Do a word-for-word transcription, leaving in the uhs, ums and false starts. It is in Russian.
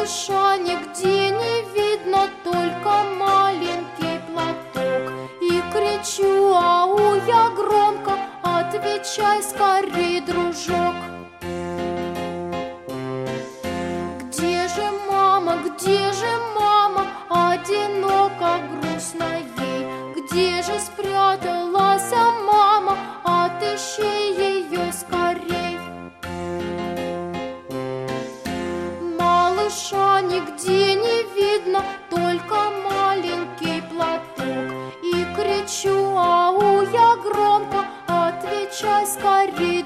Малыша нигде не видно, только маленький платок. И кричу: ау, я громко, отвечай скорей, дружок. Где же мама, где же мама? Одиноко, грустно ей. Где же спряталась мама? Отыщи ее скорей. Малыша нигде не видно, только маленький платок. И кричу: ау, я громко, отвечай скорей.